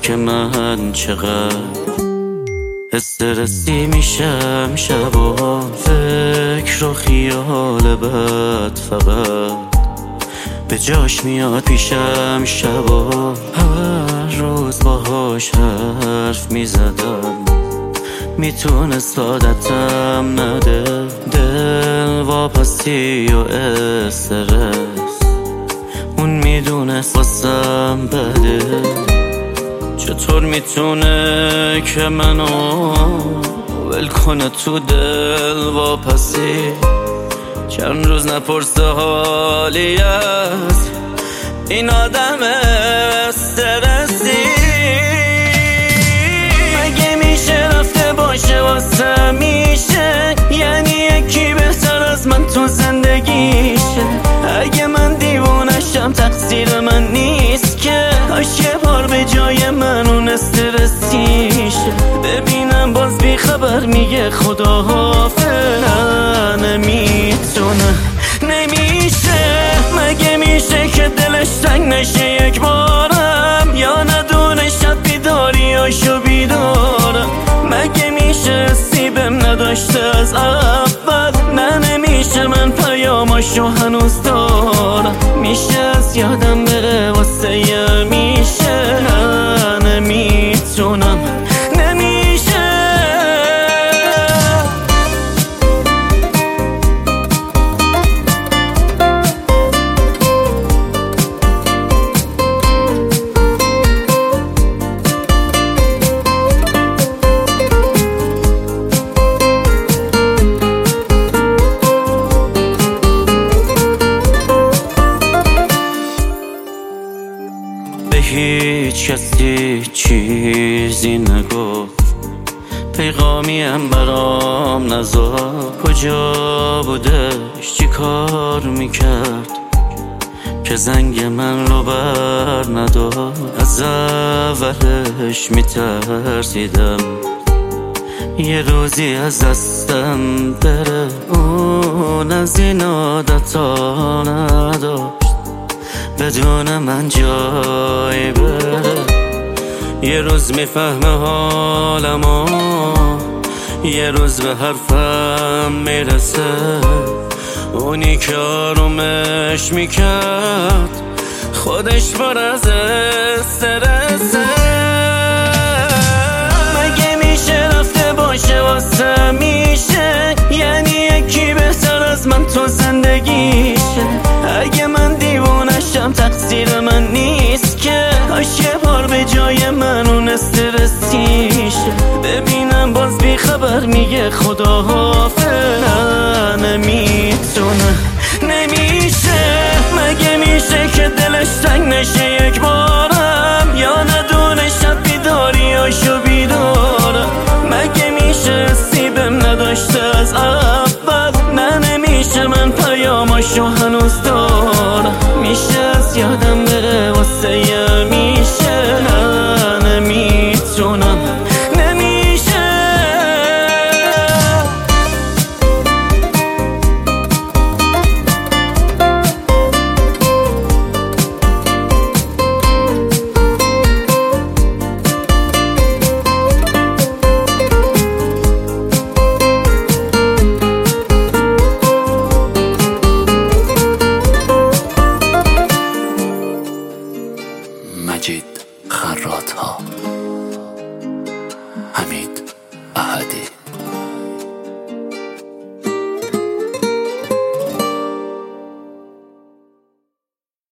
که من چقدر استرسی میشم شبا، فکر و خیال بد فقط به جاش میاد پیشم شبا. هر روز باهاش حرف میزدم، میتونست عادتم نده. دل واپسی و استرس اون میدونست واسم بده. چطور میتونه که منو ول کنه تو دل واپسی؟ چند روز نپرسه حالی از این آدم استرسی. مگه میشه رفته باشه واسه میشه؟ یعنی یکی بهتر از من تو زندگیشه. اگه من دیوونشم تقصیر من نیست که، کاش یه بار به جای من اون استرسیشه. ببینم باز بی خبر میگه خدا حافظ. نمیتونه، نمیشه. مگه میشه که دلش تنگ نشه یک بارم، یا ندونه شب بیداریاشو بیدارم؟ مگه میشه سیبم نداشته از اول؟ نه نمیشه، من پیاماشو هنوز دارم. میشه از یادم بره واسه یه میشه. نه نمیتونم، نمیشه. هیچ کسی چیزی نگفت، پیغامیم برام نذاشت. کجا بودش، چی کار میکرد که زنگ من رو بر نداشت؟ از اولش میترسیدم یه روزی از دستم بره. اون از این عادتا نداشت بدون من جای بره. یه روز میفهمه حالمو، یه روز به حرفم میرسه. اونی که آرومش میکرد خودش پر از استرسه. مگه میشه رفته باشه واسه میشه؟ یعنی یکی بهتر از من تو زندگیشه. اگه من دیوونشم تقصیر من نیست که، کاش یه بار به جای من اون استرسیشه. ببینم باز بی خبر میگه خدا حافظ. نمیتونه، نمیشه. مگه میشه که دلش تنگ نشه یک بارم، یا ندونه شب بیداریاشو بیدارم؟ مگه میشه سیبم نداشته از اول؟ نه نمیشه، من پیاماشو هنوز دارم. میشه از یادم بره واسه یه میشه. نه نمیتونم، نمیشه. مجید خراط‌ها.